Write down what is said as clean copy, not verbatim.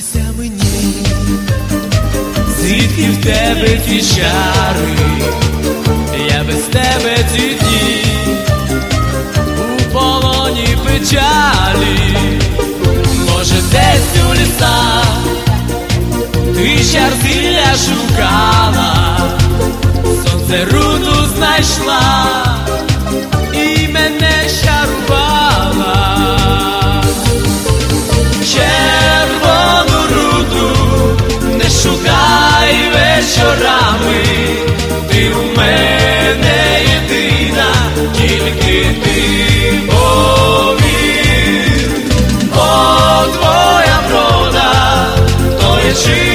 Признайся мені, звідки в тебе ті чари, я без тебе ці дні у полоні печалі. Може, десь у лісах ти чарзілля шукала, сонце руду знайшла і мене чарувала. Червону руду не шукай вечорами, ти у мене єдина, тільки ти повір. О, твоя врода, то є